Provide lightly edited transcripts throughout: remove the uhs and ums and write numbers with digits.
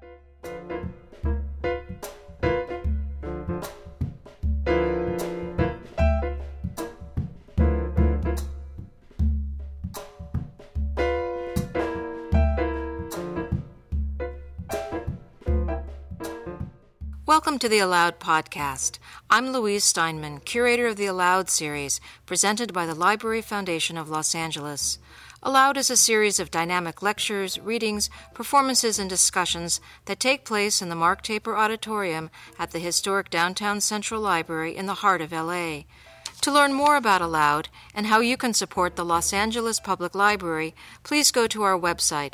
Welcome to the Aloud Podcast. I'm Louise Steinman, curator of the Aloud series, presented by the Library Foundation of Los Angeles. Aloud is a series of dynamic lectures, readings, performances, and discussions that take place in the Mark Taper Auditorium at the historic Downtown Central Library in the heart of LA. To learn more about Aloud and how you can support the Los Angeles Public Library, please go to our website,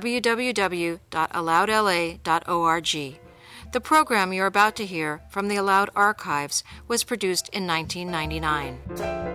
www.aloudla.org. The program you're about to hear from the Aloud Archives was produced in 1999.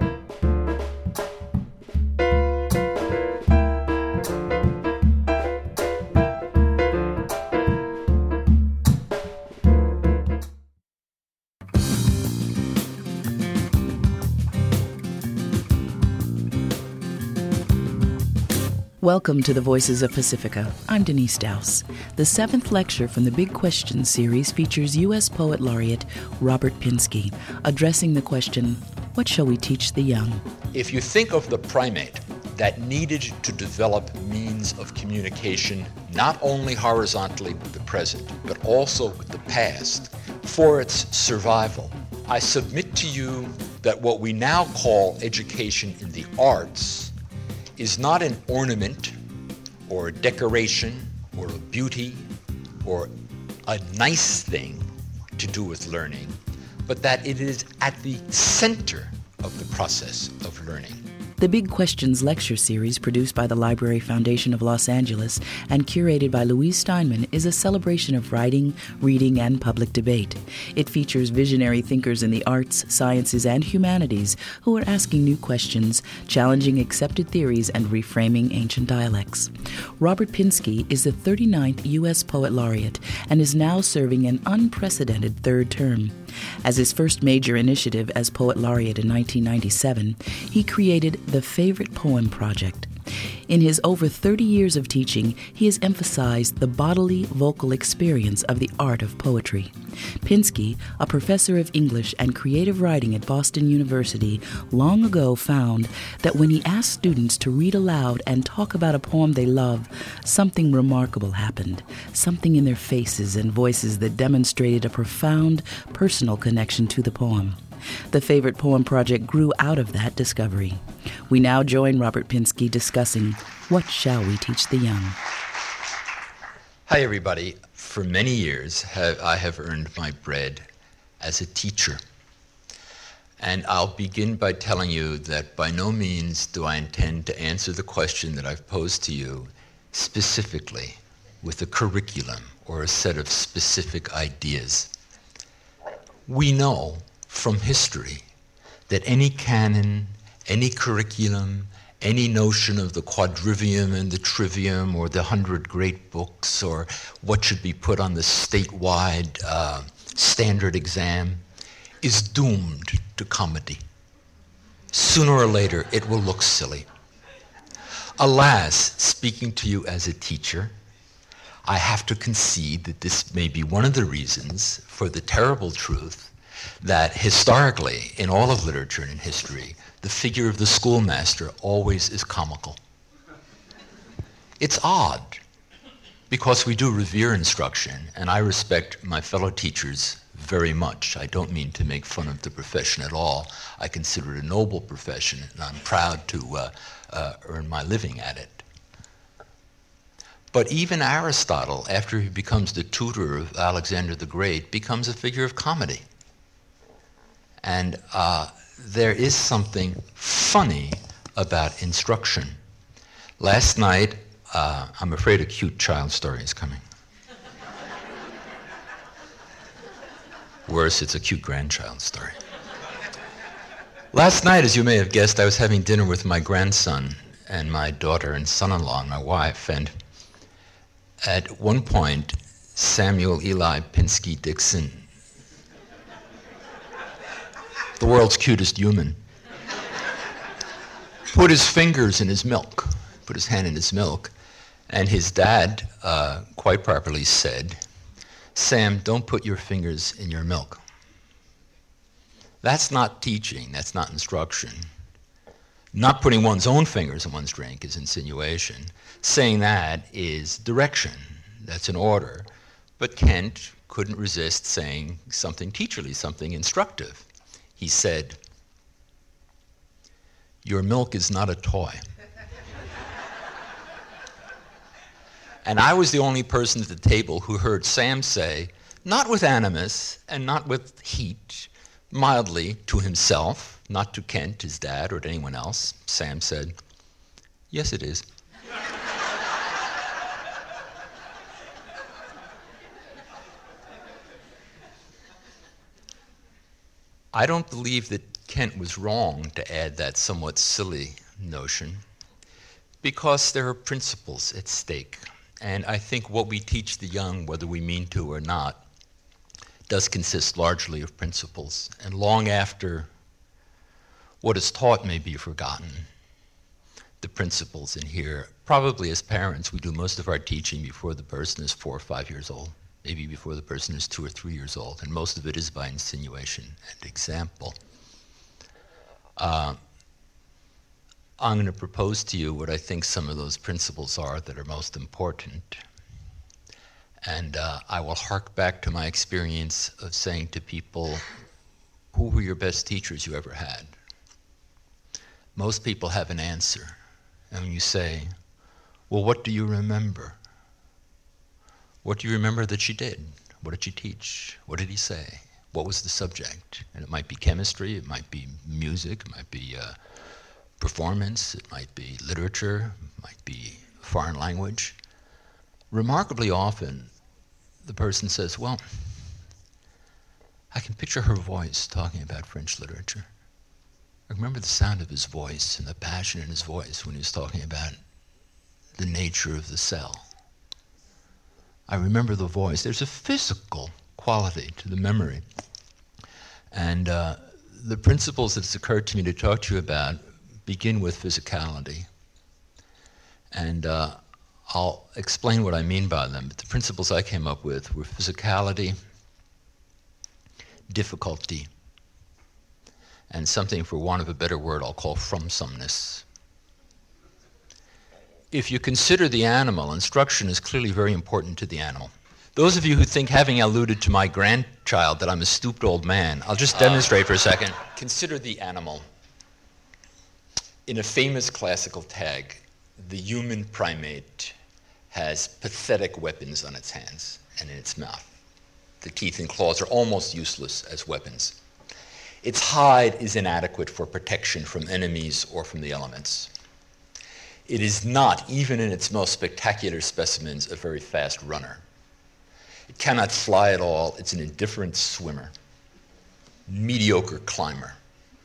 Welcome to the Voices of Pacifica. I'm Denise Dowse. The seventh lecture from the Big Questions series features U.S. Poet Laureate Robert Pinsky addressing the question, what shall we teach the young? If you think of the primate that needed to develop means of communication not only horizontally with the present, but also with the past, for its survival, I submit to you that what we now call education in the arts is not an ornament or a decoration or a beauty or a nice thing to do with learning, but that it is at the center of the process of learning. The Big Questions lecture series, produced by the Library Foundation of Los Angeles and curated by Louise Steinman, is a celebration of writing, reading, and public debate. It features visionary thinkers in the arts, sciences, and humanities who are asking new questions, challenging accepted theories, and reframing ancient dialects. Robert Pinsky is the 39th U.S. Poet Laureate and is now serving an unprecedented third term. As his first major initiative as Poet Laureate in 1997, he created the Favorite Poem Project. In his over 30 years of teaching, he has emphasized the bodily vocal experience of the art of poetry. Pinsky, a professor of English and creative writing at Boston University, long ago found that when he asked students to read aloud and talk about a poem they love, something remarkable happened, something in their faces and voices that demonstrated a profound personal connection to the poem. The Favorite Poem Project grew out of that discovery. We now join Robert Pinsky discussing What Shall We Teach the Young? Hi, everybody. For many years, I have earned my bread as a teacher. And I'll begin by telling you that by no means do I intend to answer the question that I've posed to you specifically with a curriculum or a set of specific ideas. We know from history that any canon, any curriculum, any notion of the quadrivium and the trivium or the 100 great books or what should be put on the statewide standard exam is doomed to comedy. Sooner or later, it will look silly. Alas, speaking to you as a teacher, I have to concede that this may be one of the reasons for the terrible truth that historically, in all of literature and in history, the figure of the schoolmaster always is comical. It's odd, because we do revere instruction, and I respect my fellow teachers very much. I don't mean to make fun of the profession at all. I consider it a noble profession, and I'm proud to earn my living at it. But even Aristotle, after he becomes the tutor of Alexander the Great, becomes a figure of comedy. And there is something funny about instruction. Last night, I'm afraid a cute child story is coming. Worse, it's a cute grandchild story. Last night, as you may have guessed, I was having dinner with my grandson and my daughter and son-in-law and my wife, and at one point, Samuel Eli Pinsky Dixon, the world's cutest human, put his fingers in his milk, put his hand in his milk, And his dad, quite properly said, "Sam, don't put your fingers in your milk." That's not teaching, that's not instruction. Not putting one's own fingers in one's drink is insinuation. Saying that is direction, that's an order. But Kent couldn't resist saying something teacherly, something instructive. He said, "Your milk is not a toy." And I was the only person at the table who heard Sam say, not with animus and not with heat, mildly to himself, not to Kent, his dad, or to anyone else, Sam said, "Yes, it is." I don't believe that Kent was wrong to add that somewhat silly notion, because there are principles at stake. And I think what we teach the young, whether we mean to or not, does consist largely of principles. And long after what is taught may be forgotten, the principles in here, probably as parents, we do most of our teaching before the person is 4 or 5 years old, maybe before the person is 2 or 3 years old, and most of it is by insinuation and example. I'm going to propose to you what I think some of those principles are that are most important. And I will hark back to my experience of saying to people, who were your best teachers you ever had? Most people have an answer. And when you say, well, what do you remember? What do you remember that she did? What did she teach? What did he say? What was the subject? And it might be chemistry, it might be music, it might be performance, it might be literature, it might be foreign language. Remarkably often, the person says, well, I can picture her voice talking about French literature. I remember the sound of his voice and the passion in his voice when he was talking about the nature of the cell. I remember the voice. There's a physical quality to the memory. And the principles that's occurred to me to talk to you about begin with physicality. And I'll explain what I mean by them. But the principles I came up with were physicality, difficulty, and something, for want of a better word, I'll call fromsomeness. If you consider the animal, instruction is clearly very important to the animal. Those of you who think, having alluded to my grandchild, that I'm a stooped old man, I'll just demonstrate for a second. Consider the animal. In a famous classical tag, the human primate has pathetic weapons on its hands and in its mouth. The teeth and claws are almost useless as weapons. Its hide is inadequate for protection from enemies or from the elements. It is not, even in its most spectacular specimens, a very fast runner. It cannot fly at all. It's an indifferent swimmer, mediocre climber.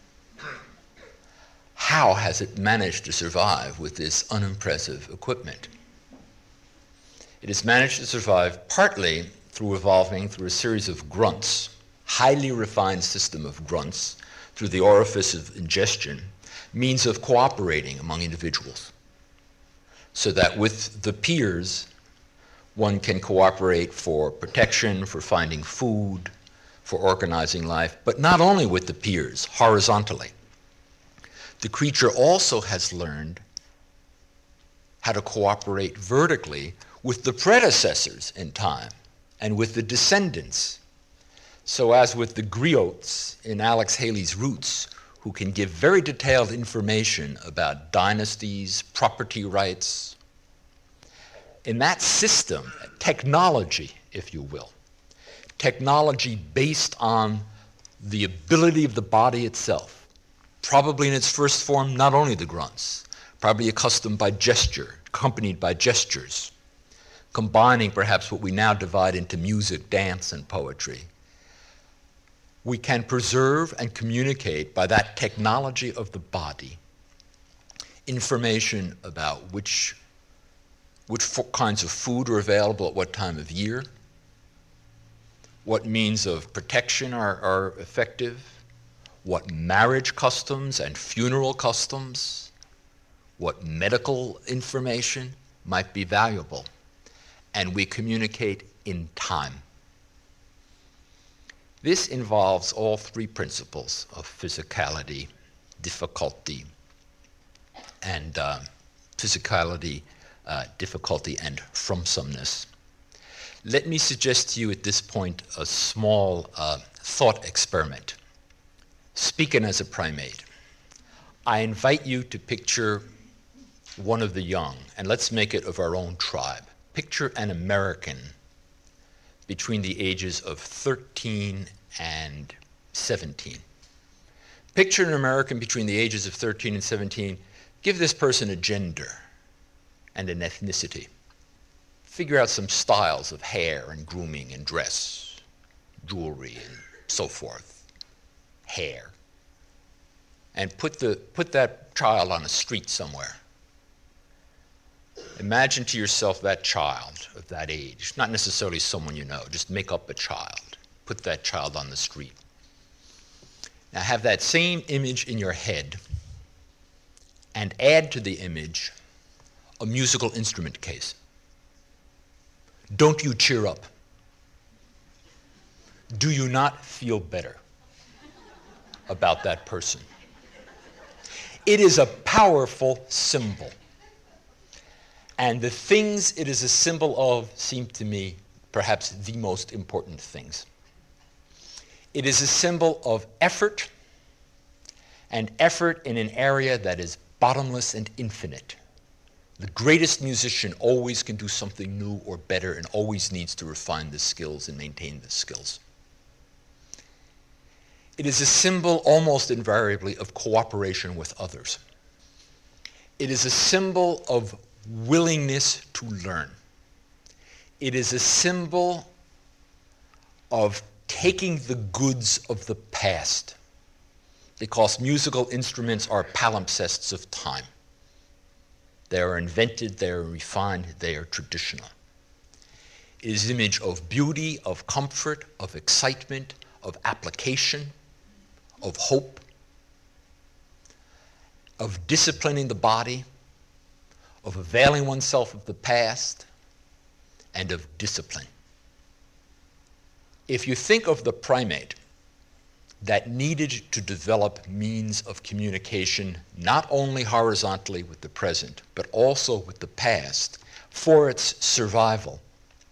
How has it managed to survive with this unimpressive equipment? It has managed to survive partly through evolving through a series of grunts, highly refined system of grunts, through the orifice of ingestion, means of cooperating among individuals, so that with the peers, one can cooperate for protection, for finding food, for organizing life, but not only with the peers, horizontally. The creature also has learned how to cooperate vertically with the predecessors in time and with the descendants. So as with the griots in Alex Haley's Roots, who can give very detailed information about dynasties, property rights. In that system, technology, if you will, technology based on the ability of the body itself, probably in its first form, not only the grunts, probably accustomed by gesture, accompanied by gestures, combining perhaps what we now divide into music, dance, and poetry. We can preserve and communicate by that technology of the body information about which kinds of food are available at what time of year, what means of protection are effective, what marriage customs and funeral customs, what medical information might be valuable, and we communicate in time. This involves all three principles of physicality, difficulty, and difficulty, and fromesomeness. Let me suggest to you at this point a small thought experiment. Speaking as a primate, I invite you to picture one of the young, and let's make it of our own tribe. Picture an American between the ages of 13 and 17. Picture an American between the ages of 13 and 17. Give this person a gender and an ethnicity. Figure out some styles of hair and grooming and dress, jewelry and so forth, hair. And put that child on a street somewhere. Imagine to yourself that child of that age, not necessarily someone you know, just make up a child. Put that child on the street. Now have that same image in your head and add to the image a musical instrument case. Don't you cheer up? Do you not feel better about that person? It is a powerful symbol. And the things it is a symbol of seem to me perhaps the most important things. It is a symbol of effort, and effort in an area that is bottomless and infinite. The greatest musician always can do something new or better and always needs to refine the skills and maintain the skills. It is a symbol almost invariably of cooperation with others. It is a symbol of willingness to learn. It is a symbol of taking the goods of the past, because musical instruments are palimpsests of time. They are invented, they are refined, they are traditional. It is an image of beauty, of comfort, of excitement, of application, of hope, of disciplining the body, of availing oneself of the past, and of discipline. If you think of the primate that needed to develop means of communication not only horizontally with the present, but also with the past for its survival,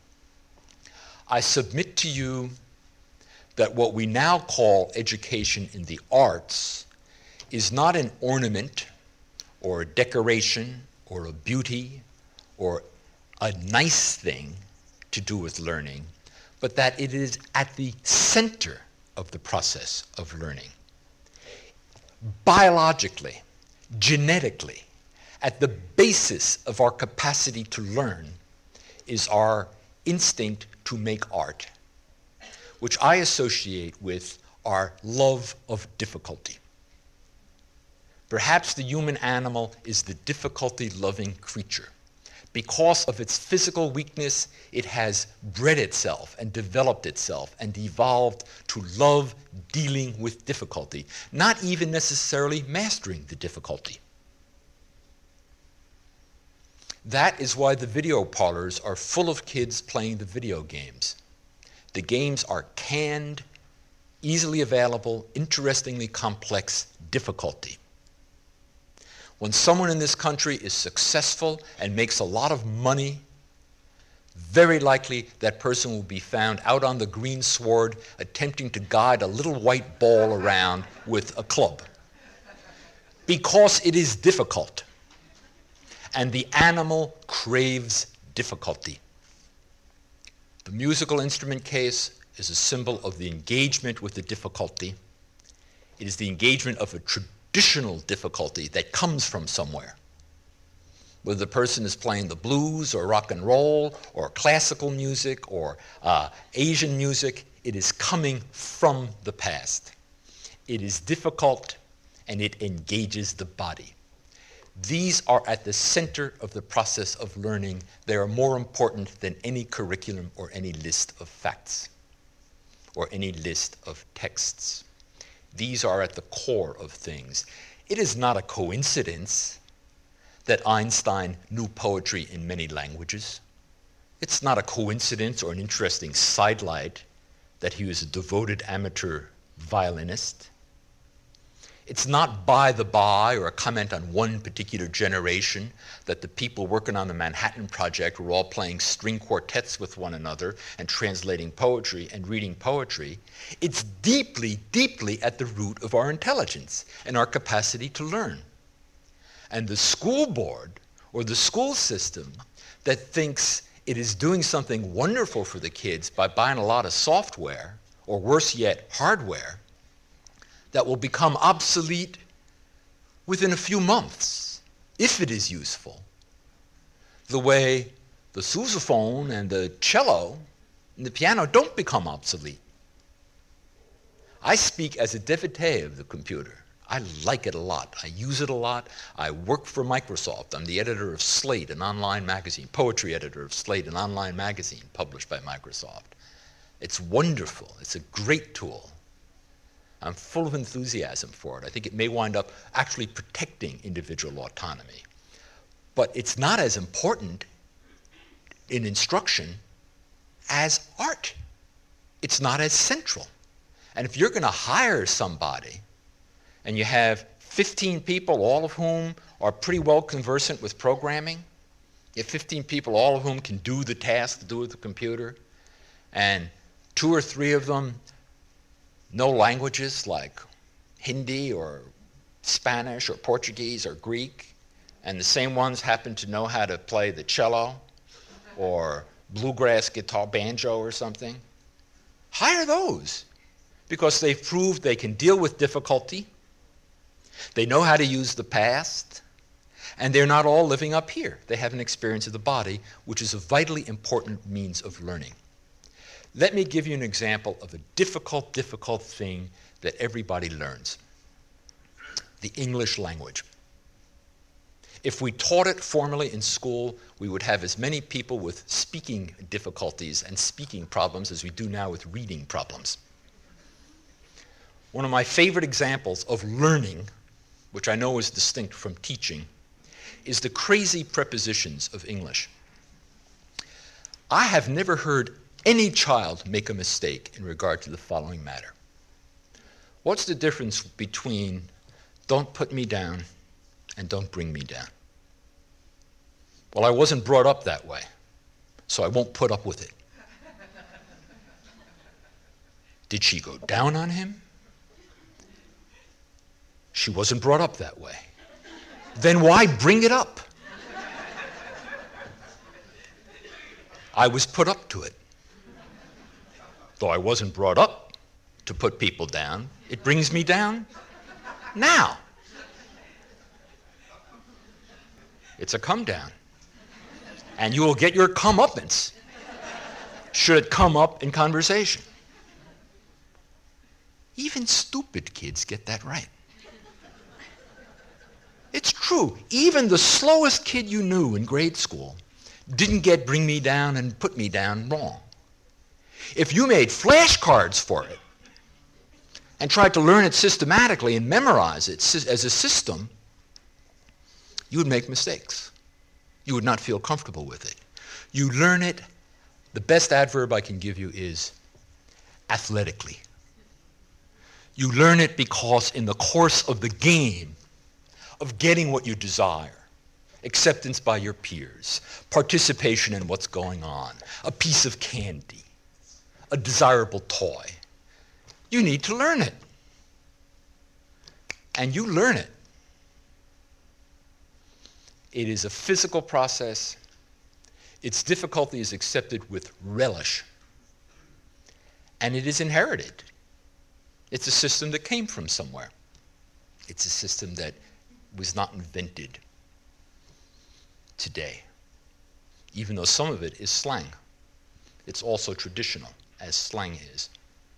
I submit to you that what we now call education in the arts is not an ornament or a decoration or a beauty or a nice thing to do with learning, but that it is at the center of the process of learning. Biologically, genetically, at the basis of our capacity to learn is our instinct to make art, which I associate with our love of difficulty. Perhaps the human animal is the difficulty-loving creature. Because of its physical weakness, it has bred itself and developed itself and evolved to love dealing with difficulty, not even necessarily mastering the difficulty. That is why the video parlors are full of kids playing the video games. The games are canned, easily available, interestingly complex difficulty. When someone in this country is successful and makes a lot of money, very likely that person will be found out on the green sward attempting to guide a little white ball around with a club. Because it is difficult, and the animal craves difficulty. The musical instrument case is a symbol of the engagement with the difficulty. It is the engagement of a traditional difficulty that comes from somewhere. Whether the person is playing the blues or rock and roll or classical music or Asian music, it is coming from the past. It is difficult and it engages the body. These are at the center of the process of learning. They are more important than any curriculum or any list of facts or any list of texts. These are at the core of things. It is not a coincidence that Einstein knew poetry in many languages. It's not a coincidence or an interesting sidelight that he was a devoted amateur violinist. It's not by the by or a comment on one particular generation that the people working on the Manhattan Project were all playing string quartets with one another and translating poetry and reading poetry. It's deeply, deeply at the root of our intelligence and our capacity to learn. And the school board or the school system that thinks it is doing something wonderful for the kids by buying a lot of software, or worse yet, hardware, that will become obsolete within a few months, if it is useful, the way the sousaphone and the cello and the piano don't become obsolete. I speak as a devotee of the computer. I like it a lot. I use it a lot. I work for Microsoft. I'm the editor of Slate, an online magazine, poetry editor of Slate, an online magazine published by Microsoft. It's wonderful. It's a great tool. I'm full of enthusiasm for it. I think it may wind up actually protecting individual autonomy. But it's not as important in instruction as art. It's not as central. And if you're going to hire somebody and you have 15 people, all of whom are pretty well conversant with programming, you have 15 people, all of whom can do the task to do with the computer, and 2 or 3 of them know languages like Hindi or Spanish or Portuguese or Greek, and the same ones happen to know how to play the cello or bluegrass guitar, banjo or something. Hire those, because they've proved they can deal with difficulty, they know how to use the past, and they're not all living up here. They have an experience of the body, which is a vitally important means of learning. Let me give you an example of a difficult thing that everybody learns. The English language. If we taught it formally in school, we would have as many people with speaking difficulties and speaking problems as we do now with reading problems. One of my favorite examples of learning, which I know is distinct from teaching, is the crazy prepositions of English. I have never heard any child make a mistake in regard to the following matter. What's the difference between don't put me down and don't bring me down? Well, I wasn't brought up that way, so I won't put up with it. Did she go down on him? She wasn't brought up that way. Then why bring it up? I was put up to it. Though I wasn't brought up to put people down, it brings me down now. It's a come down. And you will get your comeuppance should it come up in conversation. Even stupid kids get that right. It's true. Even the slowest kid you knew in grade school didn't get bring me down and put me down wrong. If you made flashcards for it and tried to learn it systematically and memorize it as a system, you would make mistakes. You would not feel comfortable with it. You learn it, the best adverb I can give you is athletically. You learn it because in the course of the game of getting what you desire, acceptance by your peers, participation in what's going on, a piece of candy, a desirable toy, you need to learn it. And you learn it. It is a physical process. Its difficulty is accepted with relish. And it is inherited. It's a system that came from somewhere. It's a system that was not invented today, even though some of it is slang. It's also traditional, as slang is.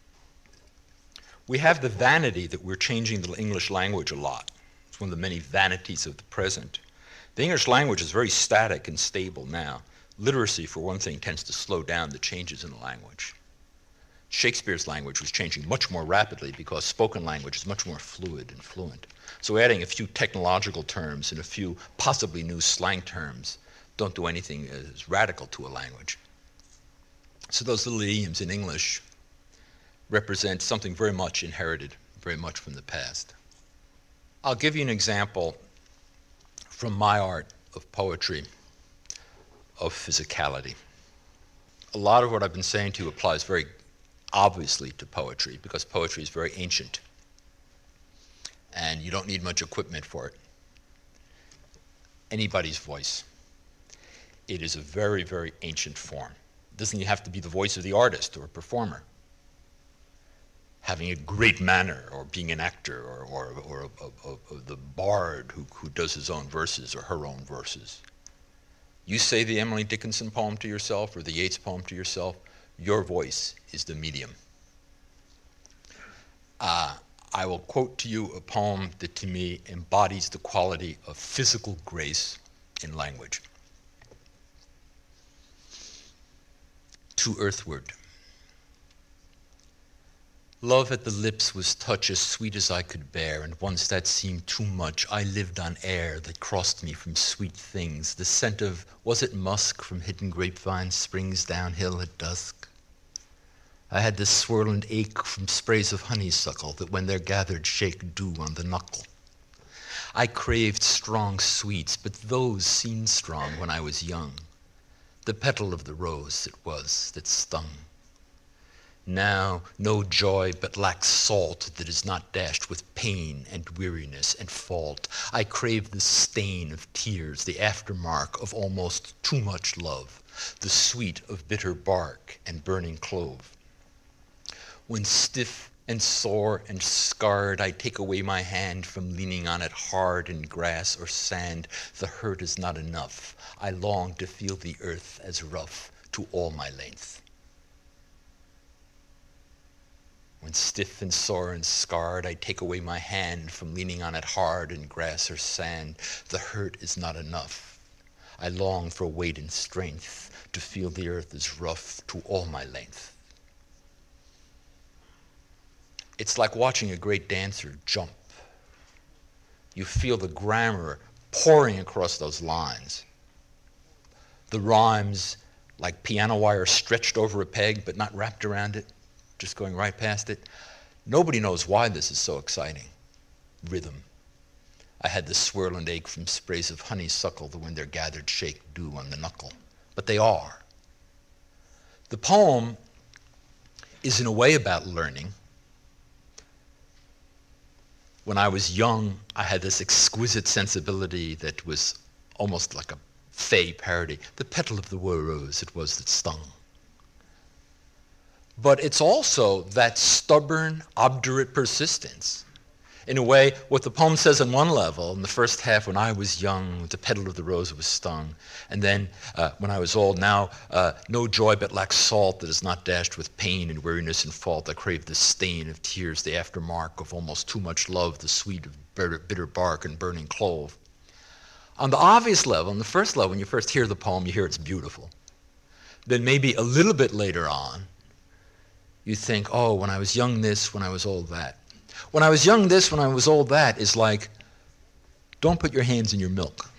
We have the vanity that we're changing the English language a lot. It's one of the many vanities of the present. The English language is very static and stable now. Literacy, for one thing, tends to slow down the changes in the language. Shakespeare's language was changing much more rapidly because spoken language is much more fluid and fluent. So adding a few technological terms and a few possibly new slang terms don't do anything as radical to a language. So those little idioms in English represent something very much inherited, very much from the past. I'll give you an example from my art of poetry, of physicality. A lot of what I've been saying to you applies very obviously to poetry, because poetry is very ancient and you don't need much equipment for it. Anybody's voice. It is a very, very ancient form. It doesn't have to be the voice of the artist or performer. Having a great manner, or being an actor, or the bard who does his own verses or her own verses. You say the Emily Dickinson poem to yourself or the Yeats poem to yourself, your voice is the medium. I will quote to you a poem that to me embodies the quality of physical grace in language. To Earthward. Love at the lips was touch as sweet as I could bear, and once that seemed too much, I lived on air that crossed me from sweet things. The scent of, was it musk from hidden grapevine springs downhill at dusk? I had this swirl and ache from sprays of honeysuckle that when they're gathered shake dew on the knuckle. I craved strong sweets, but those seemed strong when I was young. The petal of the rose it was that stung. Now no joy but lacks salt that is not dashed with pain and weariness and fault. I crave the stain of tears, the aftermark of almost too much love, the sweet of bitter bark and burning clove. When stiff and sore and scarred, I take away my hand from leaning on it hard in grass or sand. The hurt is not enough. I long to feel the earth as rough to all my length. When stiff and sore and scarred, I take away my hand from leaning on it hard in grass or sand. The hurt is not enough. I long for weight and strength to feel the earth as rough to all my length. It's like watching a great dancer jump. You feel the grammar pouring across those lines. The rhymes like piano wire stretched over a peg but not wrapped around it, just going right past it. Nobody knows why this is so exciting. Rhythm. I had the swirl and ache from sprays of honeysuckle that when they're gathered shake dew on the knuckle. But they are. The poem is in a way about learning. When I was young, I had this exquisite sensibility that was almost like a fey parody. The petal of the rose it was that stung. But it's also that stubborn, obdurate persistence. In a way, what the poem says on one level, in the first half, when I was young, the petal of the rose was stung. And then, when I was old, now, no joy but lacks salt that is not dashed with pain and weariness and fault. I crave the stain of tears, the aftermark of almost too much love, the sweet of bitter bark and burning clove. On the obvious level, on the first level, when you first hear the poem, you hear it's beautiful. Then maybe a little bit later on, you think, oh, when I was young this, when I was old that. When I was young this, when I was old that is like, don't put your hands in your milk.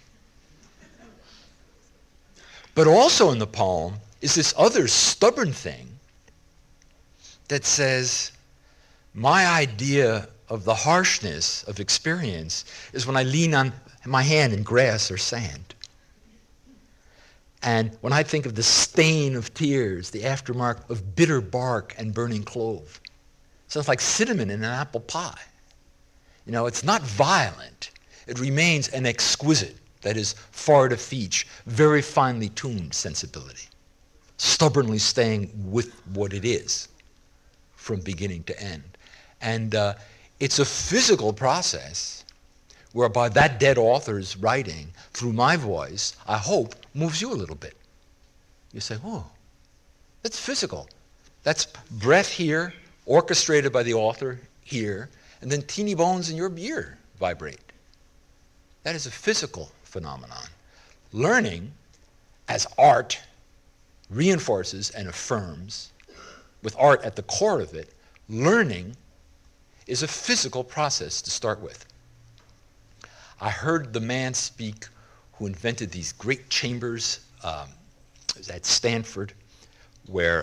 But also in the poem is this other stubborn thing that says, my idea of the harshness of experience is when I lean on my hand in grass or sand. And when I think of the stain of tears, the aftermark of bitter bark and burning clove, it sounds like cinnamon in an apple pie. You know, it's not violent. It remains an exquisite, that is, far to feature, very finely tuned sensibility, stubbornly staying with what it is from beginning to end. And it's a physical process whereby that dead author's writing, through my voice, I hope, moves you a little bit. You say, oh, that's physical. That's breath here, orchestrated by the author here, and then teeny bones in your ear vibrate. That is a physical phenomenon. Learning, as art, reinforces and affirms with art at the core of it, learning is a physical process to start with. I heard the man speak who invented these great chambers at Stanford, where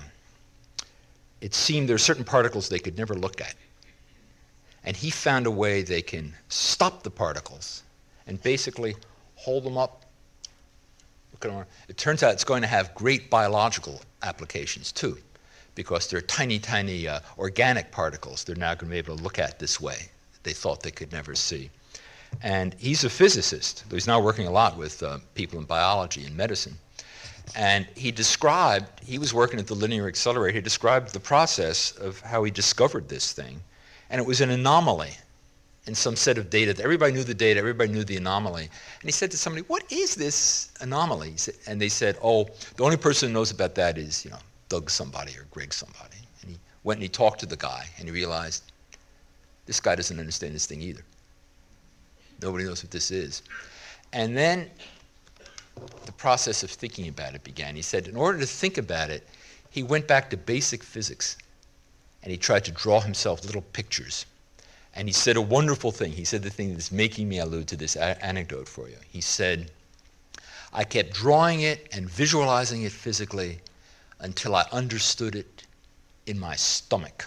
it seemed there are certain particles they could never look at. And he found a way they can stop the particles and basically hold them up. Look at them. It turns out it's going to have great biological applications too, because they're tiny, tiny organic particles they're now going to be able to look at this way they thought they could never see. And he's a physicist. He's now working a lot with people in biology and medicine. And he was working at the Linear Accelerator, he described the process of how he discovered this thing. And it was an anomaly in some set of data. Everybody knew the data, everybody knew the anomaly. And he said to somebody, what is this anomaly? And they said, oh, the only person who knows about that is, Doug somebody or Greg somebody. And he went and he talked to the guy, and he realized, this guy doesn't understand this thing either. Nobody knows what this is. And then the process of thinking about it began. He said in order to think about it, he went back to basic physics, and he tried to draw himself little pictures. And he said a wonderful thing. He said the thing that's making me allude to this anecdote for you. He said, I kept drawing it and visualizing it physically until I understood it in my stomach.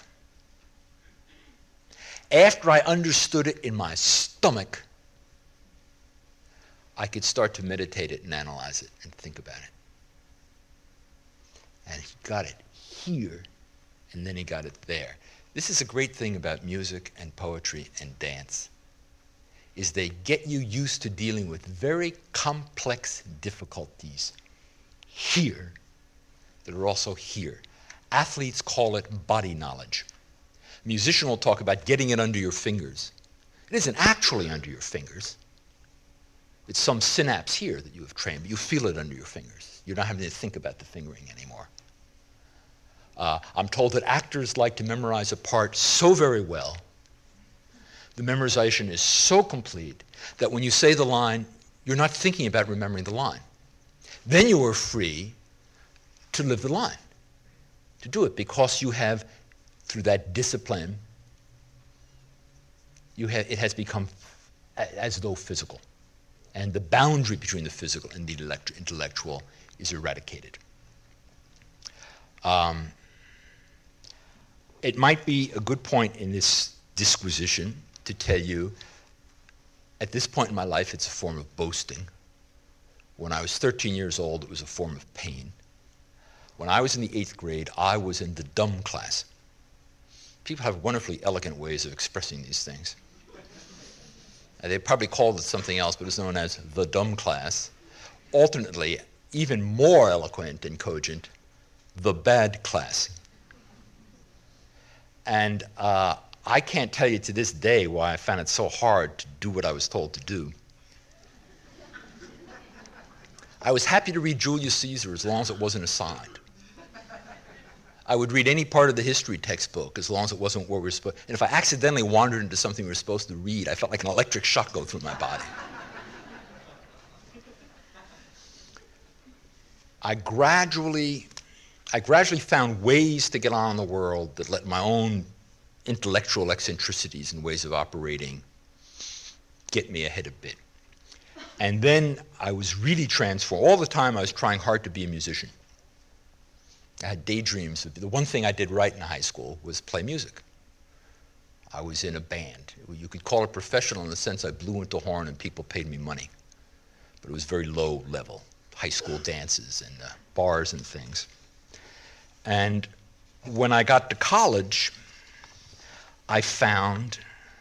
After I understood it in my stomach, I could start to meditate it and analyze it and think about it. And he got it here, and then he got it there. This is a great thing about music and poetry and dance, is they get you used to dealing with very complex difficulties here that are also here. Athletes call it body knowledge. A musician will talk about getting it under your fingers. It isn't actually under your fingers. It's some synapse here that you have trained, but you feel it under your fingers. You're not having to think about the fingering anymore. I'm told that actors like to memorize a part so very well, the memorization is so complete, that when you say the line, you're not thinking about remembering the line. Then you are free to live the line, to do it, because you have, through that discipline, it has become as though physical. And the boundary between the physical and the intellectual is eradicated. It might be a good point in this disquisition to tell you, at this point in my life, it's a form of boasting. When I was 13 years old, it was a form of pain. When I was in the 8th grade, I was in the dumb class. People have wonderfully elegant ways of expressing these things. They probably called it something else, but it's known as the dumb class. Alternately, even more eloquent and cogent, the bad class. And I can't tell you to this day why I found it so hard to do what I was told to do. I was happy to read Julius Caesar as long as it wasn't assigned. I would read any part of the history textbook as long as it wasn't what we were supposed to. And if I accidentally wandered into something we were supposed to read, I felt like an electric shock go through my body. I gradually found ways to get on in the world that let my own intellectual eccentricities and ways of operating get me ahead a bit. And then I was really transformed. All the time I was trying hard to be a musician. I had daydreams. The one thing I did right in high school was play music. I was in a band. You could call it professional in the sense I blew into a horn and people paid me money. But it was very low level, high school dances and bars and things. And when I got to college, I found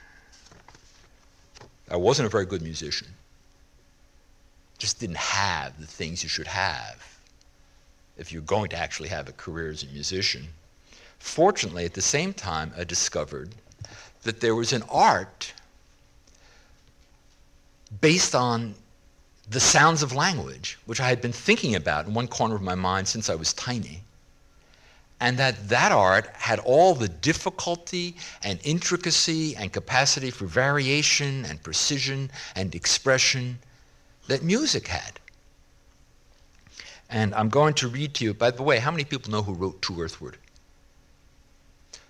I wasn't a very good musician. Just didn't have the things you should have if you're going to actually have a career as a musician. Fortunately, at the same time, I discovered that there was an art based on the sounds of language, which I had been thinking about in one corner of my mind since I was tiny, and that art had all the difficulty and intricacy and capacity for variation and precision and expression that music had. And I'm going to read to you, by the way, how many people know who wrote To Earthward?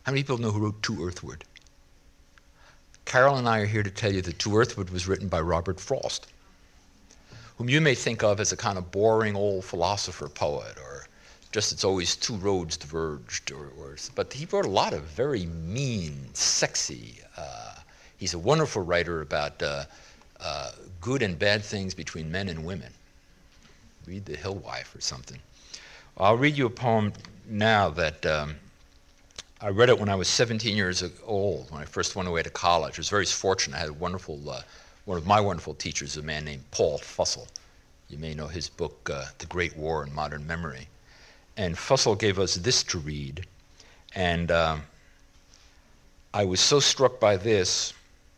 How many people know who wrote To Earthward? Carol and I are here to tell you that To Earthward was written by Robert Frost, whom you may think of as a kind of boring old philosopher poet, or just it's always two roads diverged, but he wrote a lot of very mean, sexy. He's a wonderful writer about good and bad things between men and women. Read The Hill Wife or something. I'll read you a poem now that I read it when I was 17 years old, when I first went away to college. I was very fortunate. I had a wonderful, one of my wonderful teachers, a man named Paul Fussell. You may know his book, The Great War in Modern Memory. And Fussell gave us this to read. And I was so struck by this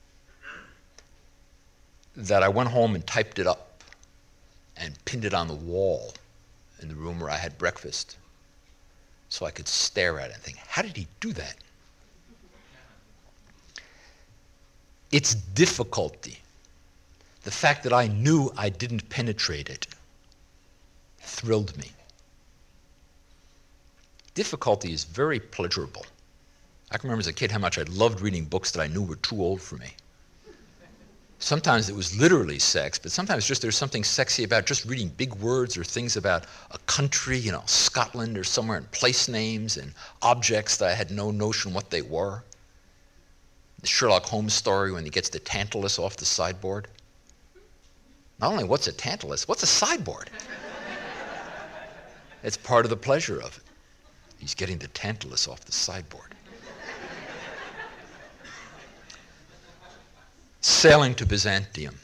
that I went home and typed it up and pinned it on the wall in the room where I had breakfast so I could stare at it and think, how did he do that? Its difficulty, the fact that I knew I didn't penetrate it, thrilled me. Difficulty is very pleasurable. I can remember as a kid how much I loved reading books that I knew were too old for me. Sometimes it was literally sex, but sometimes just there's something sexy about just reading big words or things about a country, Scotland or somewhere, and place names and objects that I had no notion what they were. The Sherlock Holmes story when he gets the Tantalus off the sideboard. Not only what's a Tantalus, what's a sideboard? It's part of the pleasure of it. He's getting the Tantalus off the sideboard. Sailing to Byzantium.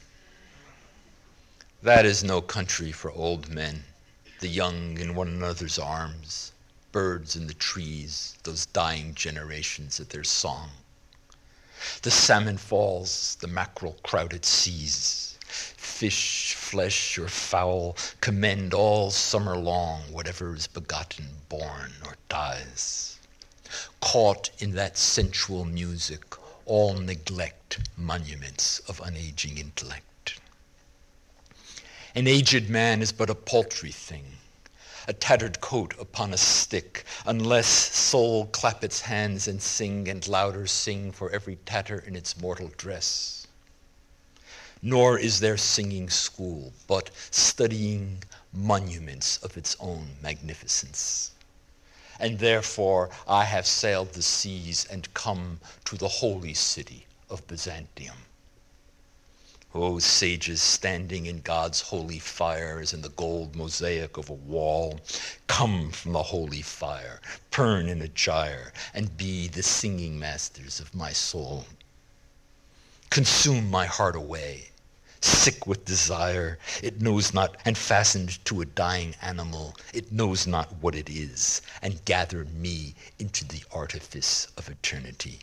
That is no country for old men, the young in one another's arms, birds in the trees, those dying generations at their song. The salmon falls, the mackerel crowded seas, fish, flesh, or fowl commend all summer long whatever is begotten, born, or dies. Caught in that sensual music, all neglect monuments of unaging intellect. An aged man is but a paltry thing, a tattered coat upon a stick, unless soul clap its hands and sing, and louder sing for every tatter in its mortal dress. Nor is there singing school, but studying monuments of its own magnificence. And therefore I have sailed the seas and come to the holy city of Byzantium. O sages standing in God's holy fire as in the gold mosaic of a wall, come from the holy fire, burn in a gyre, and be the singing masters of my soul. Consume my heart away, sick with desire, it knows not, and fastened to a dying animal, it knows not what it is, and gather me into the artifice of eternity.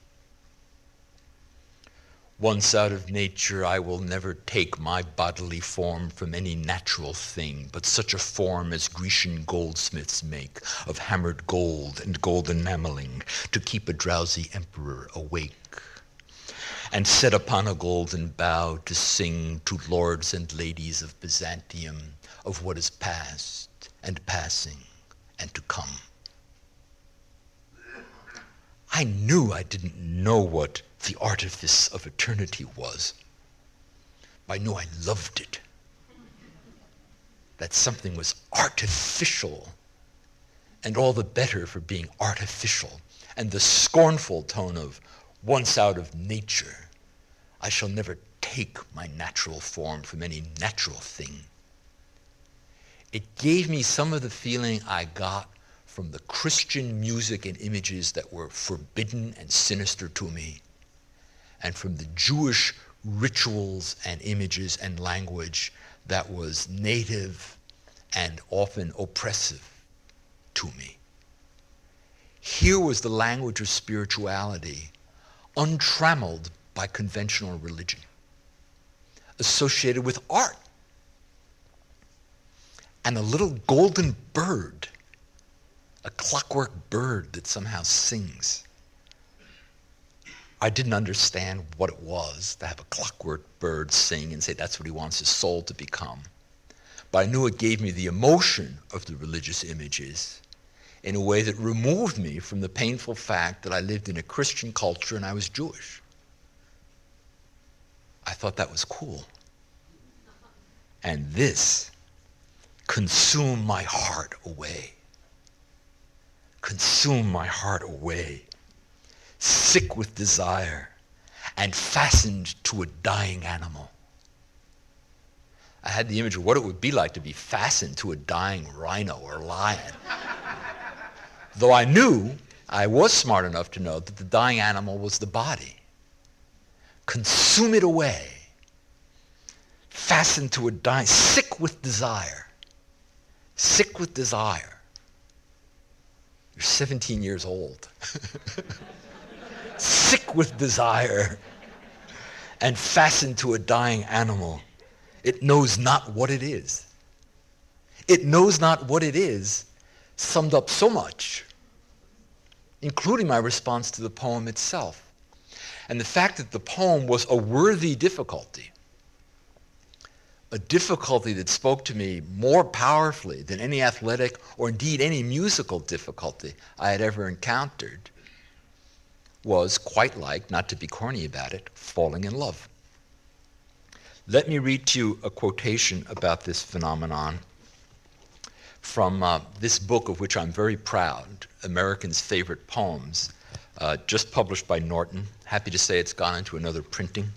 Once out of nature, I will never take my bodily form from any natural thing, but such a form as Grecian goldsmiths make, of hammered gold and gold enameling, to keep a drowsy emperor awake. And set upon a golden bough to sing to lords and ladies of Byzantium of what is past and passing and to come. I knew I didn't know what the artifice of eternity was, but I knew I loved it. That something was artificial, and all the better for being artificial, and the scornful tone of once out of nature, I shall never take my natural form from any natural thing. It gave me some of the feeling I got from the Christian music and images that were forbidden and sinister to me, and from the Jewish rituals and images and language that was native and often oppressive to me. Here was the language of spirituality, untrammeled by conventional religion, associated with art, and a little golden bird, a clockwork bird that somehow sings. I didn't understand what it was to have a clockwork bird sing and say that's what he wants his soul to become. But I knew it gave me the emotion of the religious images. in a way that removed me from the painful fact that I lived in a Christian culture and I was Jewish. I thought that was cool. And this consumed my heart away. Consumed my heart away. Sick with desire and fastened to a dying animal. I had the image of what it would be like to be fastened to a dying rhino or lion. Though I was smart enough to know that the dying animal was the body. Consume it away. Fastened to a dying, sick with desire. Sick with desire. You're 17 years old. Sick with desire. And fastened to a dying animal. It knows not what it is. It knows not what it is summed up so much, including my response to the poem itself. And the fact that the poem was a worthy difficulty, a difficulty that spoke to me more powerfully than any athletic or indeed any musical difficulty I had ever encountered, was quite like, not to be corny about it, falling in love. Let me read to you a quotation about this phenomenon from this book of which I'm very proud, Americans' Favorite Poems, just published by Norton. Happy to say it's gone into another printing.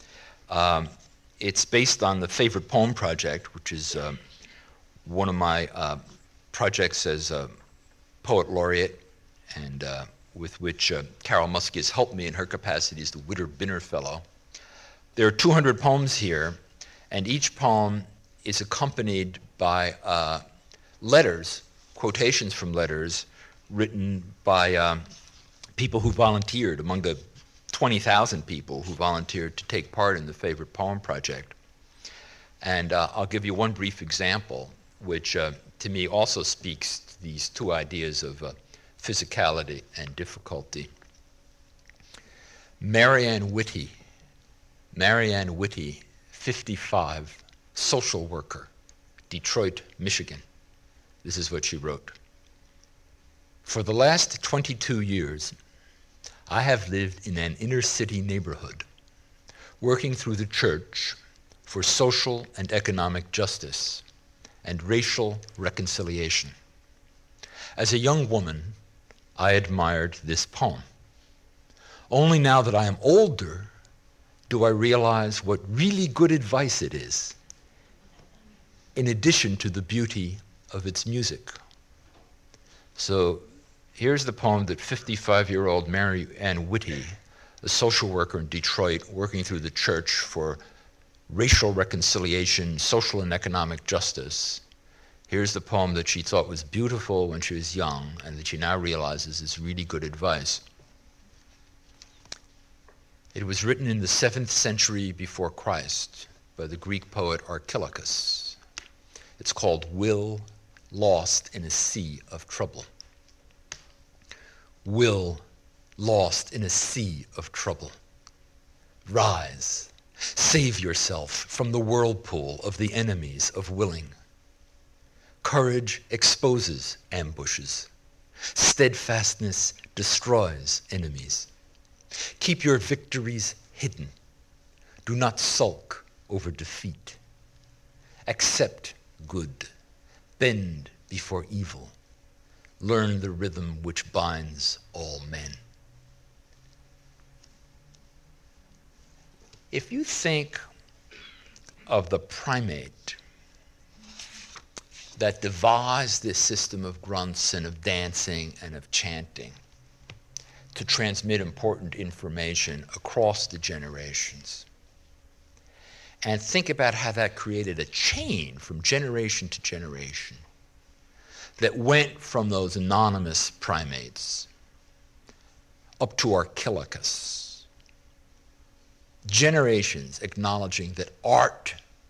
It's based on the Favorite Poem Project, which is one of my projects as a poet laureate, and with which Carol Muskie has helped me in her capacity as the Witter Binner Fellow. There are 200 poems here, and each poem is accompanied by letters, quotations from letters written by people who volunteered, among the 20,000 people who volunteered to take part in the Favorite Poem Project. And I'll give you one brief example, which to me also speaks to these two ideas of physicality and difficulty. Marianne Whitty, 55, social worker, Detroit, Michigan. This is what she wrote. For the last 22 years, I have lived in an inner city neighborhood, working through the church for social and economic justice and racial reconciliation. As a young woman, I admired this poem. Only now that I am older, do I realize what really good advice it is, in addition to the beauty of its music. So here's the poem that 55-year-old Marianne Whitty, a social worker in Detroit, working through the church for racial reconciliation, social and economic justice. Here's the poem that she thought was beautiful when she was young and that she now realizes is really good advice. It was written in the 7th century before Christ by the Greek poet Archilochus. It's called Will Lost in a Sea of Trouble. Will lost in a sea of trouble. Rise, save yourself from the whirlpool of the enemies of willing. Courage exposes ambushes. Steadfastness destroys enemies. Keep your victories hidden. Do not sulk over defeat. Accept good. Bend before evil. Learn the rhythm which binds all men. If you think of the primate that devised this system of grunts and of dancing and of chanting to transmit important information across the generations, and think about how that created a chain from generation to generation that went from those anonymous primates up to Archilochus. Generations acknowledging that art,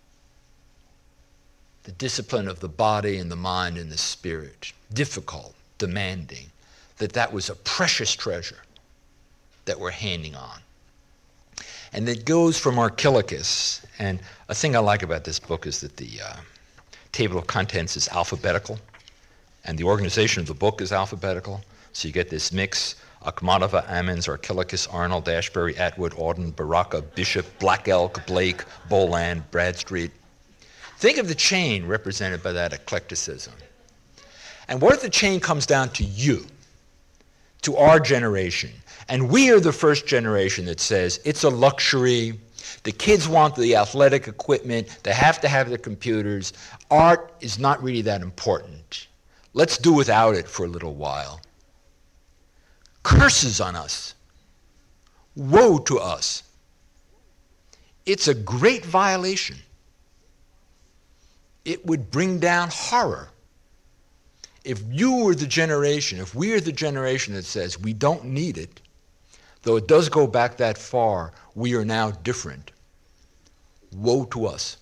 the discipline of the body and the mind and the spirit, difficult, demanding, that was a precious treasure that we're handing on. And it goes from Archilochus, and a thing I like about this book is that the table of contents is alphabetical, And the organization of the book is alphabetical, so you get this mix: Akhmatova, Ammons, Archilochus, Arnold, Ashbury, Atwood, Auden, Baraka, Bishop, Black Elk, Blake, Boland, Bradstreet. Think of the chain represented by that eclecticism. And what if the chain comes down to you, to our generation? And we are the first generation that says it's a luxury. The kids want the athletic equipment. They have to have their computers. Art is not really that important. Let's do without it for a little while. Curses on us. Woe to us. It's a great violation. It would bring down horror. If you were the generation, if we are the generation that says we don't need it, though it does go back that far, we are now different. Woe to us.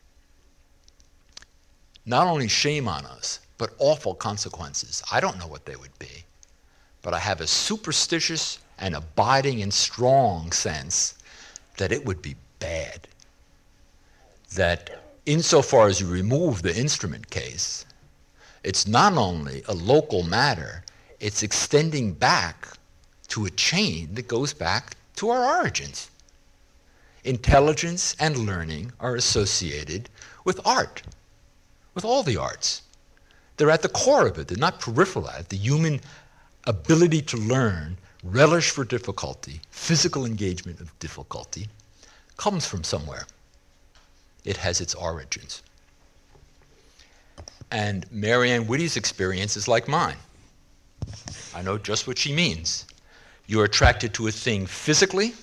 Not only shame on us, but awful consequences. I don't know what they would be, but I have a superstitious and abiding and strong sense that it would be bad. That insofar as you remove the instrument case, it's not only a local matter, it's extending back to a chain that goes back to our origins. Intelligence and learning are associated with art, with all the arts. They're at the core of it. They're not peripheral at it. The human ability to learn, relish for difficulty, physical engagement of difficulty, comes from somewhere. It has its origins. And Marianne Witty's experience is like mine. I know just what she means. You're attracted to a thing physically,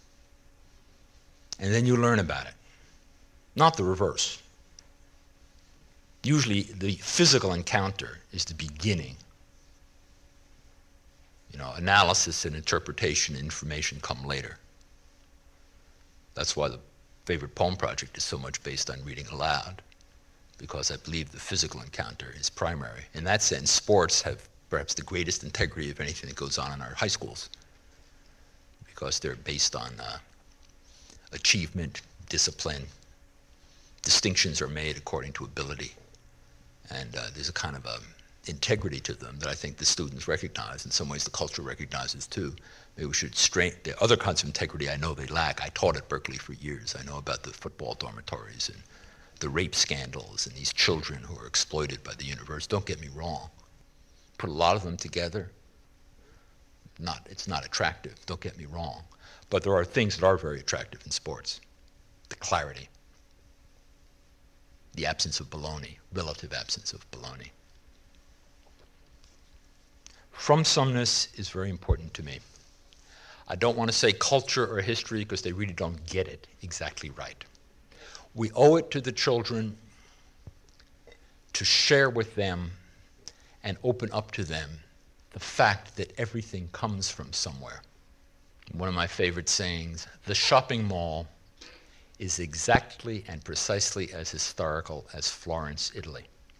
and then you learn about it. Not the reverse. Usually the physical encounter is the beginning. Analysis and interpretation and information come later. That's why the Favorite Poem Project is so much based on reading aloud, because I believe the physical encounter is primary. In that sense, sports have perhaps the greatest integrity of anything that goes on in our high schools, because they're based on achievement, discipline. Distinctions are made according to ability. And there's a kind of integrity to them that I think the students recognize. In some ways, the culture recognizes too. Maybe we should strengthen the other kinds of integrity I know they lack. I taught at Berkeley for years. I know about the football dormitories and the rape scandals and these children who are exploited by the universe. Don't get me wrong. Put a lot of them together. It's not attractive. Don't get me wrong. But there are things that are very attractive in sports. The clarity. The absence of baloney, relative absence of baloney. Fromsomeness is very important to me. I don't want to say culture or history because they really don't get it exactly right. We owe it to the children to share with them and open up to them the fact that everything comes from somewhere. One of my favorite sayings, the shopping mall is exactly and precisely as historical as Florence, Italy.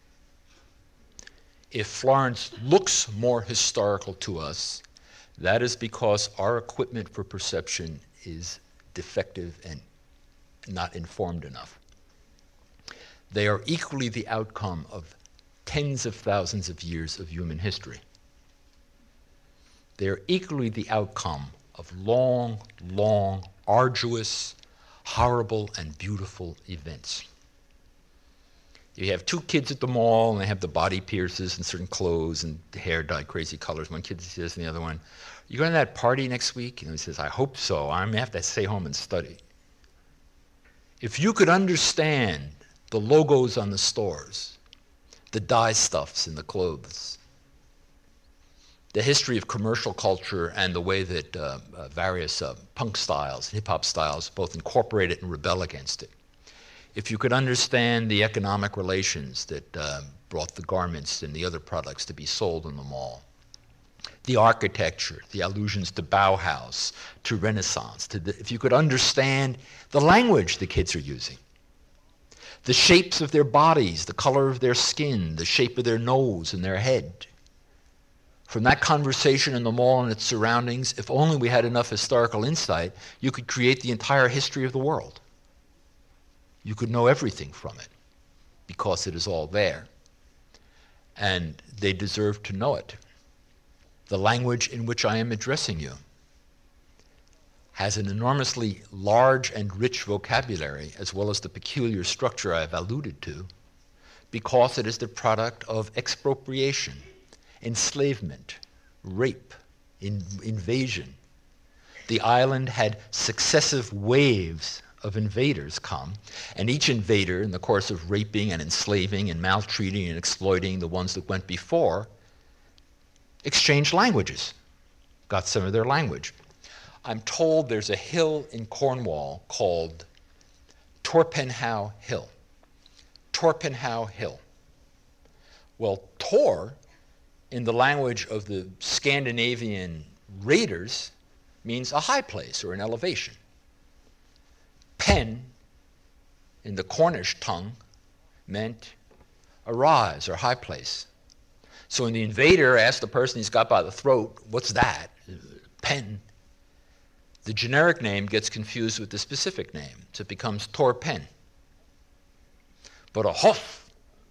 If Florence looks more historical to us, that is because our equipment for perception is defective and not informed enough. They are equally the outcome of tens of thousands of years of human history. They are equally the outcome of long, long, arduous, horrible, and beautiful events. You have two kids at the mall, and they have the body pierces and certain clothes and the hair dyed crazy colors. One kid says, and the other one, "You going to that party next week?" He says, "I hope so. I'm going to have to stay home and study." If you could understand the logos on the stores, the dye stuffs in the clothes, the history of commercial culture and the way that various punk styles, hip-hop styles, both incorporate it and rebel against it. If you could understand the economic relations that brought the garments and the other products to be sold in the mall, the architecture, the allusions to Bauhaus, to Renaissance, if you could understand the language the kids are using, the shapes of their bodies, the color of their skin, the shape of their nose and their head. From that conversation in the mall and its surroundings, if only we had enough historical insight, you could create the entire history of the world. You could know everything from it because it is all there. and they deserve to know it. The language in which I am addressing you has an enormously large and rich vocabulary, as well as the peculiar structure I have alluded to, because it is the product of expropriation, enslavement, rape, invasion. The island had successive waves of invaders come, and each invader, in the course of raping and enslaving and maltreating and exploiting the ones that went before, exchanged languages, got some of their language. I'm told there's a hill in Cornwall called Torpenhow Hill. Torpenhow Hill. Well, Tor, in the language of the Scandinavian raiders, means a high place or an elevation. Pen, in the Cornish tongue, meant a rise or high place. So when the invader asked the person he's got by the throat, what's that? Pen. The generic name gets confused with the specific name, so it becomes Tor Pen. But a hof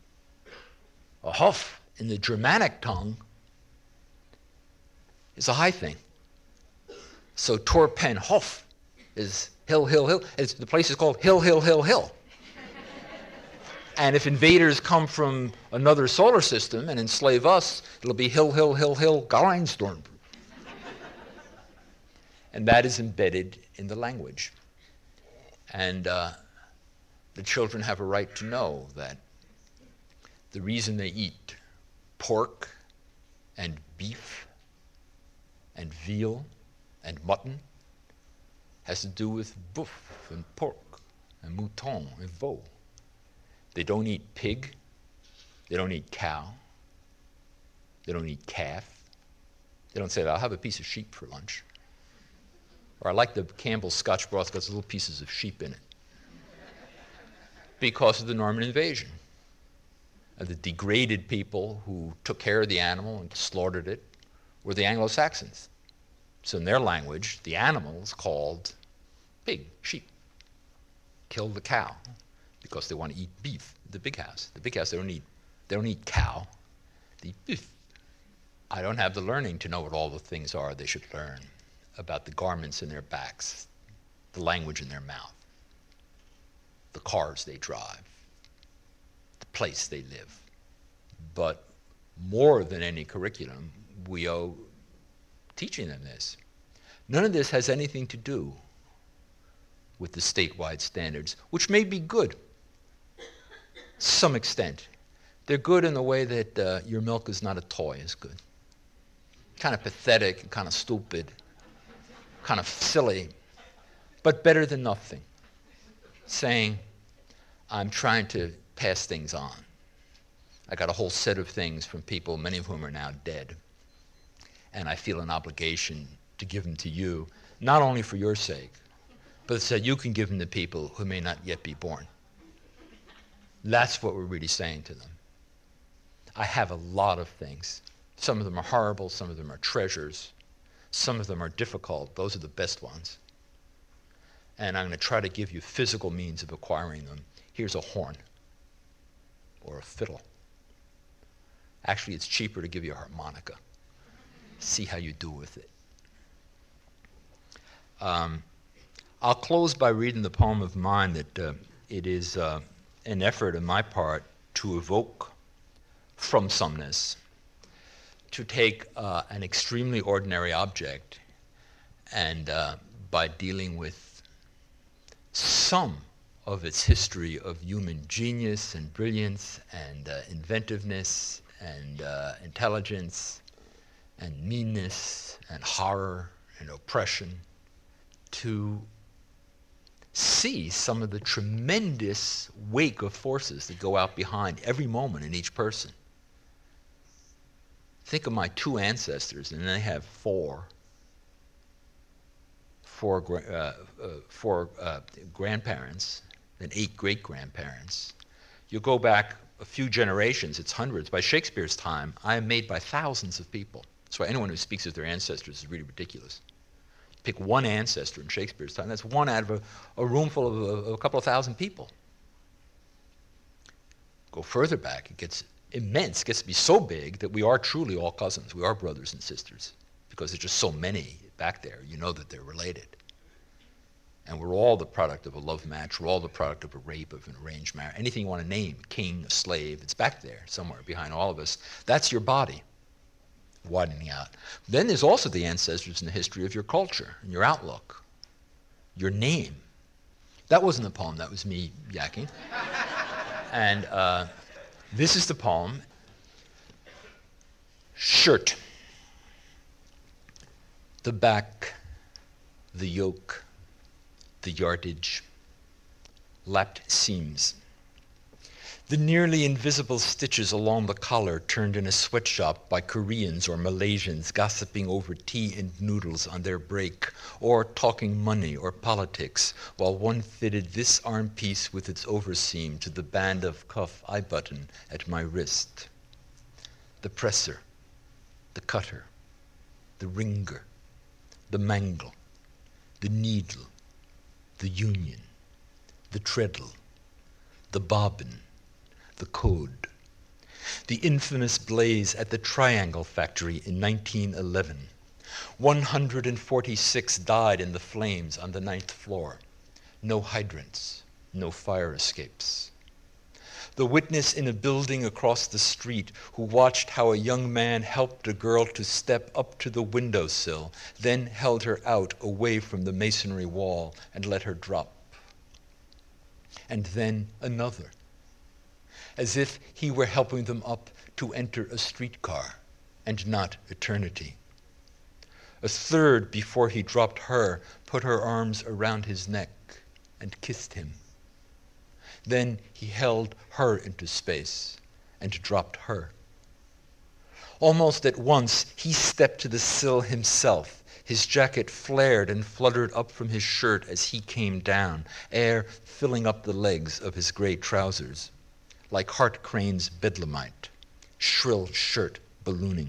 in the Germanic tongue is a high thing. So Tor Pen Hof is hill, hill, hill. The place is called Hill, Hill, Hill, Hill. And if invaders come from another solar system and enslave us, it'll be Hill, Hill, Hill, Hill, Garinstorm. And that is embedded in the language. And the children have a right to know that the reason they eat pork and beef and veal and mutton has to do with boeuf and pork and mouton and veau. They don't eat pig, they don't eat cow, they don't eat calf. They don't say, I'll have a piece of sheep for lunch. Or I like the Campbell's Scotch broth because there's little pieces of sheep in it. Because of the Norman invasion. The degraded people who took care of the animal and slaughtered it were the Anglo-Saxons. So in their language, the animal is called pig, sheep. Kill the cow because they want to eat beef. The big house. The big house, they don't eat cow. They eat beef. I don't have the learning to know what all the things are they should learn about the garments in their backs, the language in their mouth, the cars they drive, the place they live. But more than any curriculum, we owe teaching them this. None of this has anything to do with the statewide standards, which may be good to some extent. They're good in the way that your milk is not a toy is good. Kind of pathetic and kind of stupid, kind of silly, but better than nothing. Saying, I'm trying to pass things on. I got a whole set of things from people, many of whom are now dead. And I feel an obligation to give them to you, not only for your sake, but so you can give them to people who may not yet be born. That's what we're really saying to them. I have a lot of things. Some of them are horrible, some of them are treasures, some of them are difficult. Those are the best ones. And I'm going to try to give you physical means of acquiring them. Here's a horn or a fiddle. Actually, it's cheaper to give you a harmonica. See how you do with it. I'll close by reading the poem of mine that it is an effort on my part to evoke from someness, to take an extremely ordinary object and by dealing with some of its history of human genius and brilliance and inventiveness and intelligence and meanness and horror and oppression, to see some of the tremendous wake of forces that go out behind every moment in each person. Think of my two ancestors, and they have four grandparents and 8 great-grandparents. You go back a few generations, it's hundreds. By Shakespeare's time, I am made by thousands of people. That's why anyone who speaks of their ancestors is really ridiculous. Pick one ancestor in Shakespeare's time, that's one out of a room full of a couple of thousand people. Go further back, it gets immense, gets to be so big that we are truly all cousins. We are brothers and sisters because there's just so many back there. You know that they're related. And we're all the product of a love match. We're all the product of a rape, of an arranged marriage. Anything you want to name, king, a slave, it's back there somewhere behind all of us. That's your body widening out. Then there's also the ancestors in the history of your culture and your outlook, your name. That wasn't a poem, that was me yakking. And this is the poem. Shirt. The back, the yoke, the yardage, lapped seams. The nearly invisible stitches along the collar turned in a sweatshop by Koreans or Malaysians gossiping over tea and noodles on their break, or talking money or politics, while one fitted this arm piece with its overseam to the band of cuff eye button at my wrist. The presser, the cutter, the ringer, the mangle, the needle, the union, the treadle, the bobbin, the code. The infamous blaze at the Triangle Factory in 1911. 146 died in the flames on the 9th floor. No hydrants, no fire escapes. The witness in a building across the street who watched how a young man helped a girl to step up to the windowsill, then held her out away from the masonry wall and let her drop. And then another, as if he were helping them up to enter a streetcar and not eternity. A third, before he dropped her, put her arms around his neck and kissed him. Then he held her into space and dropped her. Almost at once, he stepped to the sill himself. His jacket flared and fluttered up from his shirt as he came down, air filling up the legs of his gray trousers, like Hart Crane's bedlamite, shrill shirt ballooning.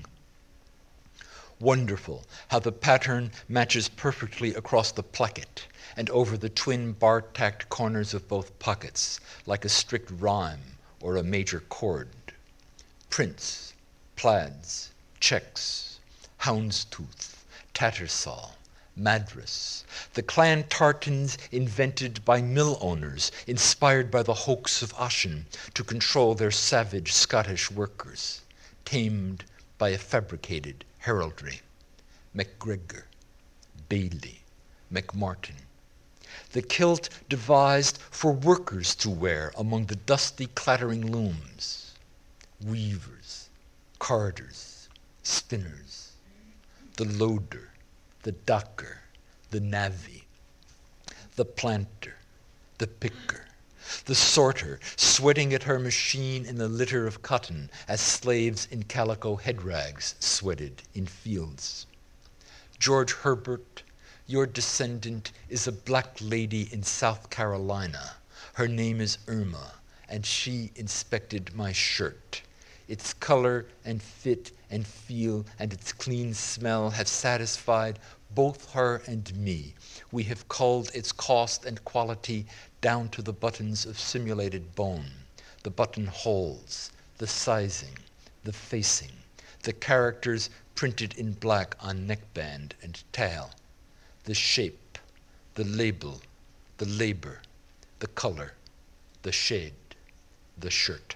Wonderful how the pattern matches perfectly across the placket and over the twin bar-tacked corners of both pockets, like a strict rhyme or a major chord. Prints, plaids, checks, houndstooth, tattersall, madras, the clan tartans invented by mill owners, inspired by the hoax of Ashen to control their savage Scottish workers, tamed by a fabricated heraldry. MacGregor, Bailey, McMartin. The kilt devised for workers to wear among the dusty, clattering looms. Weavers, carders, spinners. The loader, the docker, the navvy. The planter, the picker. The sorter, sweating at her machine in the litter of cotton as slaves in calico head rags sweated in fields. George Herbert, your descendant is a black lady in South Carolina. Her name is Irma, and she inspected my shirt. Its color and fit and feel and its clean smell have satisfied both her and me. We have culled its cost and quality down to the buttons of simulated bone, the buttonholes, the sizing, the facing, the characters printed in black on neckband and tail, the shape, the label, the labor, the color, the shade, the shirt.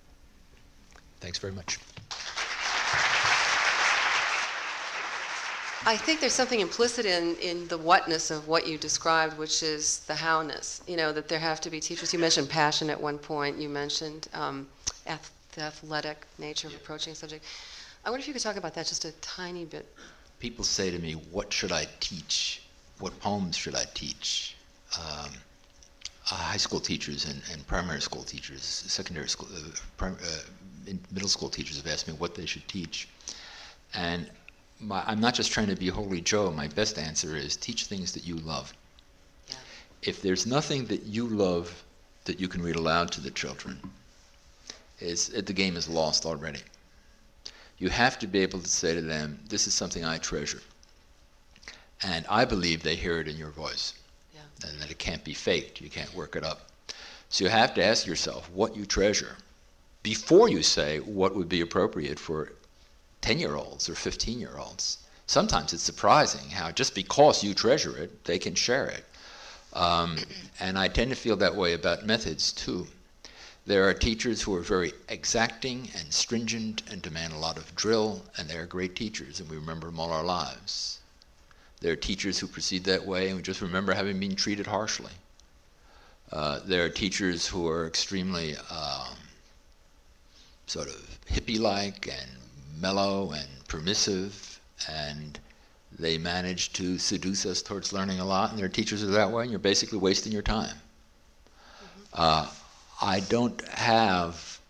Thanks very much. I think there's something implicit in the whatness of what you described, which is the howness. You know, that there have to be teachers. You mentioned passion at one point. You mentioned the athletic nature of approaching a subject. I wonder if you could talk about that just a tiny bit. People say to me, what should I teach? What poems should I teach? High school teachers and primary school teachers, secondary school, middle school teachers have asked me what they should teach. And I'm not just trying to be Holy Joe. My best answer is teach things that you love. Yeah. If there's nothing that you love that you can read aloud to the children, the game is lost already. You have to be able to say to them, this is something I treasure. And I believe they hear it in your voice. Yeah. And that it can't be faked. You can't work it up. So you have to ask yourself what you treasure before you say what would be appropriate for 10-year-olds or 15-year-olds. Sometimes it's surprising how just because you treasure it, they can share it. And I tend to feel that way about methods too. There are teachers who are very exacting and stringent and demand a lot of drill, and they are great teachers, and we remember them all our lives. There are teachers who proceed that way, and we just remember having been treated harshly. There are teachers who are extremely sort of hippie-like and mellow and permissive, and they manage to seduce us towards learning a lot, and there are teachers who are that way, and you're basically wasting your time. I don't have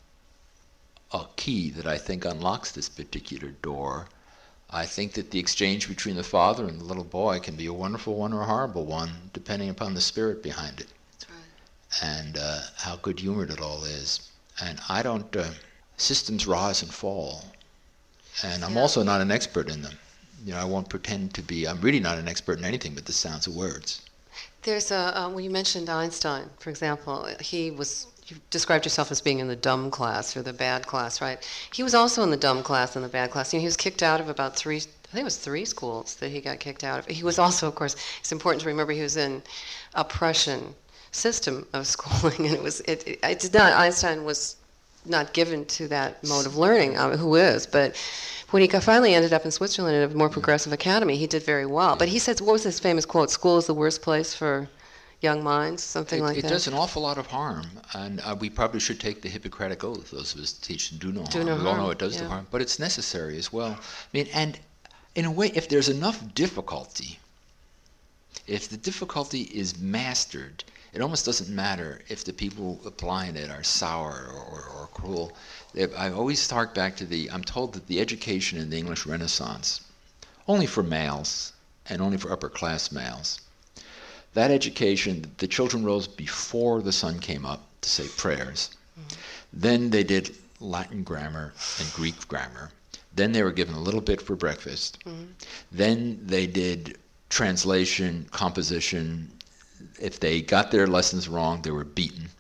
a key that I think unlocks this particular door. I think that the exchange between the father and the little boy can be a wonderful one or a horrible one, depending upon the spirit behind it. That's right. And how good-humored it all is. And I don't... systems rise and fall. And I'm also not an expert in them. I won't pretend to be. I'm really not an expert in anything but the sounds of words. There's when you mentioned Einstein, for example, you described yourself as being in the dumb class or the bad class, right? He was also in the dumb class and the bad class. He was kicked out of about three schools that he got kicked out of. He was also, of course, it's important to remember he was in a Prussian system of schooling, and Einstein was not given to that mode of learning, who is, but when he finally ended up in Switzerland at a more progressive academy, he did very well. But he said, what was his famous quote? School is the worst place for young minds, something like that. It does an awful lot of harm, and we probably should take the Hippocratic Oath. Those of us who teach do no harm. We all know it does the harm, but it's necessary as well. And in a way, if there's enough difficulty, if the difficulty is mastered, it almost doesn't matter if the people applying it are sour or cruel. I always hark back to I'm told that the education in the English Renaissance, only for males and only for upper class males, that education, the children rose before the sun came up to say prayers. Mm-hmm. Then they did Latin grammar and Greek grammar. Then they were given a little bit for breakfast. Mm-hmm. Then they did translation, composition. If they got their lessons wrong, they were beaten.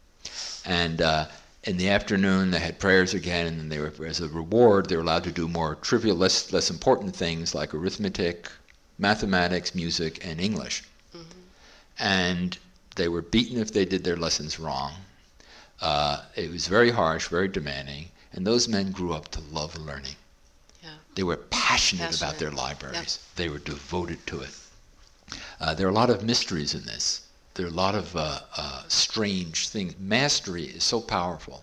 And in the afternoon, they had prayers again, and then they were, as a reward, they were allowed to do more trivial, less important things like arithmetic, mathematics, music, and English. Mm-hmm. And they were beaten if they did their lessons wrong. It was very harsh, very demanding, and those men grew up to love learning. Yeah. They were passionate about their libraries. Yeah. They were devoted to it. There are a lot of mysteries in this. There are a lot of strange things. Mastery is so powerful.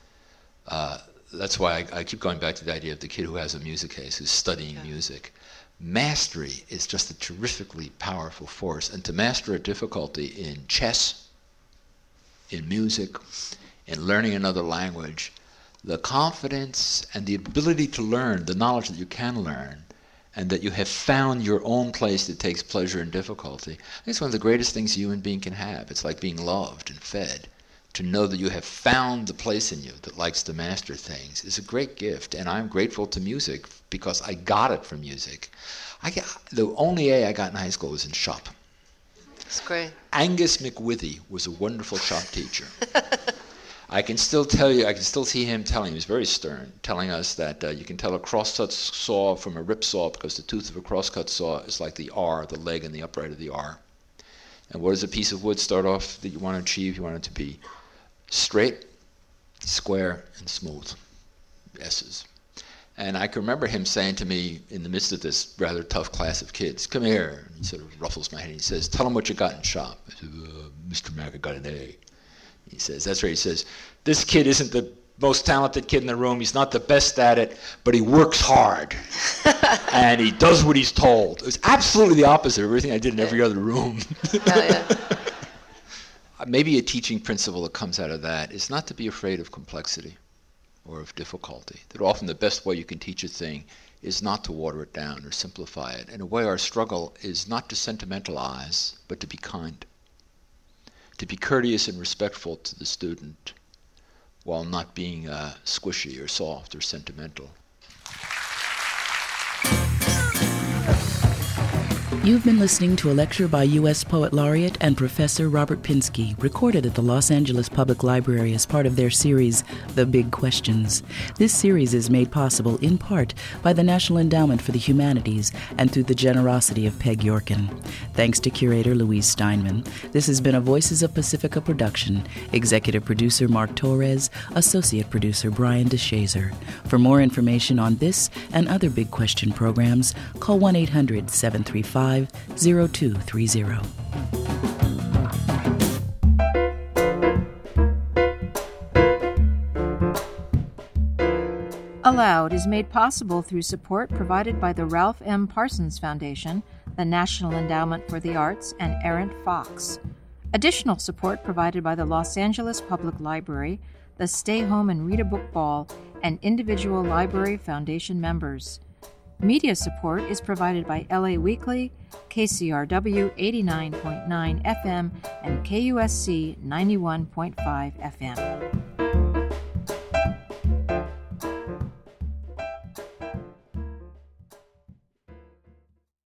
That's why I keep going back to the idea of the kid who has a music case, who's studying music. Mastery is just a terrifically powerful force. And to master a difficulty in chess, in music, in learning another language, the confidence and the ability to learn, the knowledge that you can learn, and that you have found your own place that takes pleasure in difficulty. I think it's one of the greatest things a human being can have. It's like being loved and fed. To know that you have found the place in you that likes to master things is a great gift, and I'm grateful to music because I got it from music. The only A I got in high school was in shop. That's great. Angus McWithy was a wonderful shop teacher. I can still see him telling, he was very stern, telling us that you can tell a crosscut saw from a rip saw because the tooth of a crosscut saw is like the R, the leg and the upright of the R. And what does a piece of wood start off that you want to achieve? You want it to be straight, square, and smooth. S's. And I can remember him saying to me in the midst of this rather tough class of kids, "Come here." And he sort of ruffles my head and he says, "Tell them what you got in shop." I said, "Mr. Mack, I got an A." He says, "That's right." He says, "This kid isn't the most talented kid in the room. He's not the best at it, but he works hard. And he does what he's told." It was absolutely the opposite of everything I did in every other room. Maybe a teaching principle that comes out of that is not to be afraid of complexity or of difficulty. That often the best way you can teach a thing is not to water it down or simplify it. In a way, our struggle is not to sentimentalize, but to be kind. To be courteous and respectful to the student while not being squishy or soft or sentimental. You've been listening to a lecture by U.S. Poet Laureate and Professor Robert Pinsky, recorded at the Los Angeles Public Library as part of their series, The Big Questions. This series is made possible in part by the National Endowment for the Humanities and through the generosity of Peg Yorkin. Thanks to curator Louise Steinman. This has been a Voices of Pacifica production. Executive producer Mark Torres, associate producer Brian DeShazer. For more information on this and other Big Question programs, call 1-800-735-0230. Aloud is made possible through support provided by the Ralph M. Parsons Foundation, the National Endowment for the Arts, and Errant Fox. Additional support provided by the Los Angeles Public Library, the Stay Home and Read a Book Ball, and individual Library Foundation members. Media support is provided by LA Weekly, KCRW 89.9 FM, and KUSC 91.5 FM.